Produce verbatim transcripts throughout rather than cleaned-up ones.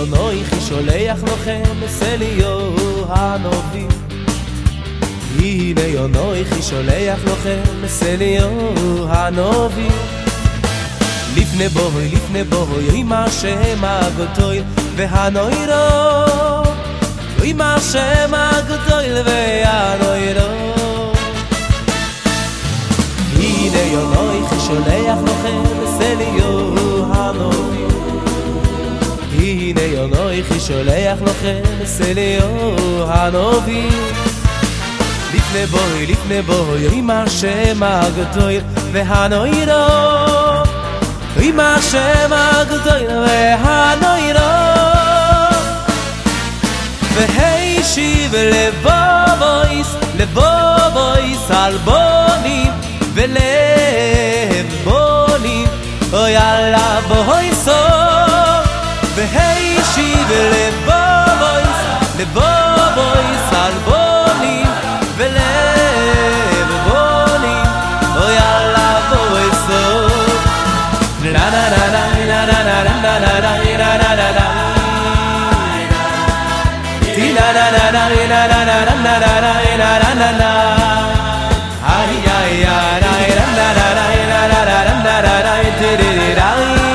אנוכי שולח לכם אליהו הנביא. הנה אנוכי שולח לכם אליהו הנביא. לפני בואי, לפני בואי, עם השם הגדול והנוירו, עם השם הגדול והנוירו. הנה אנוכי שולח לכם אליהו הנביא. הנה אנוכי שולח לכם אליהו הנביא. לפני בואי, לפני בואי, עם השם הגדול והנוירו, עם השם הגדול והנוירו. והשיב לבובויס, לבובויס על בונים ולב בונים, אוי יאללה בויסו. והשיב לבובויס, לבובויס על בונים ולב בונים, אוי יאללה בויסו. La la la la la la la la la la la la la la. Ti la la la la la la la la la la la la la la. Ay ay ay la la la la la la la la la la. Ti di di da.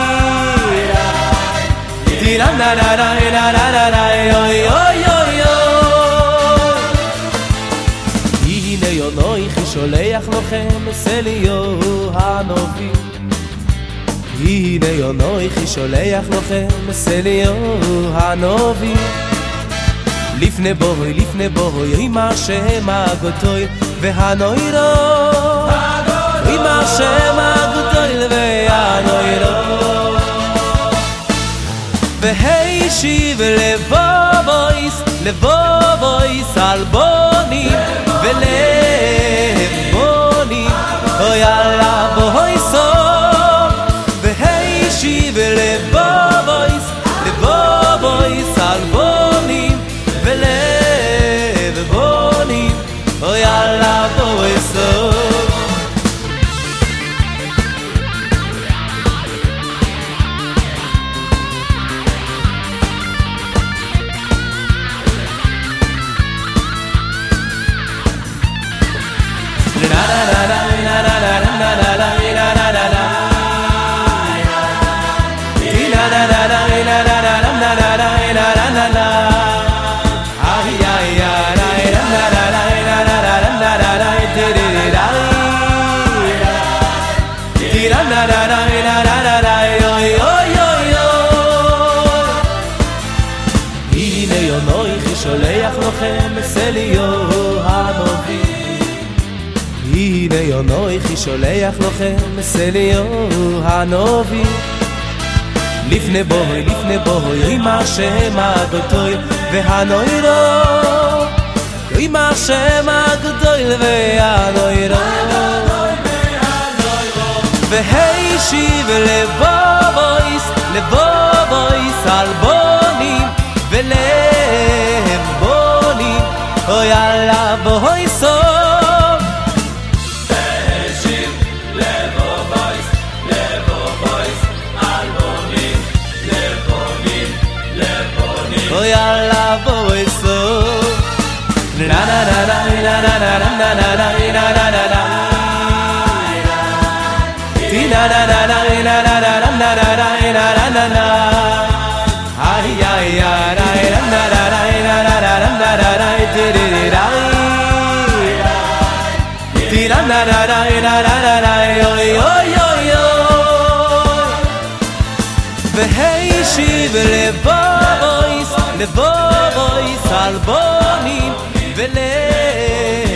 Ti la la la la la la la la. Oy oy oy oy. הנה אנוכי שולח לכם אליהו הנביא. הנה אנוכי שולח לכם אליהו הנביא. לפני בואי, לפני בואי, עם השם הגדול והנוירו, עם השם הגדול והנוירו. והשיב לבובויס, לבובויס על בונים ולב בונים, אוי יאללה בויסו. והשיב לבובויס, לבובויס על בונים ולב בונים, אוי יאללה בויסו. La la la la la la la la la la la la la. La la la la la la la la la la la la la. Ay ay ay la la la la la la la la la la. Di di di da. Di la la la la la la la la. Oy oy oy oy. הנה אנוכי שולח לכם אליהו הנביא. הנה אנוכי שולח לכם אליהו הנביא. לפני בואי, לפני בואי, עם השם הגדול והנוירו, עם השם הגדול והנוירו. והשיב לבובויס, לבובויס על בונים ולב בונים, אוי יאללה בויסו. Oh yalla boyso. La la la la la la la la la la la la la la. Ti la la la la la la la la la la la la la la. Ay ay ay la la la la la la la la la la. Ti di di da. Ti la la la la la la la la. Oy oy oy oy. והשיב לבובויס, לבובויס על בונים ולב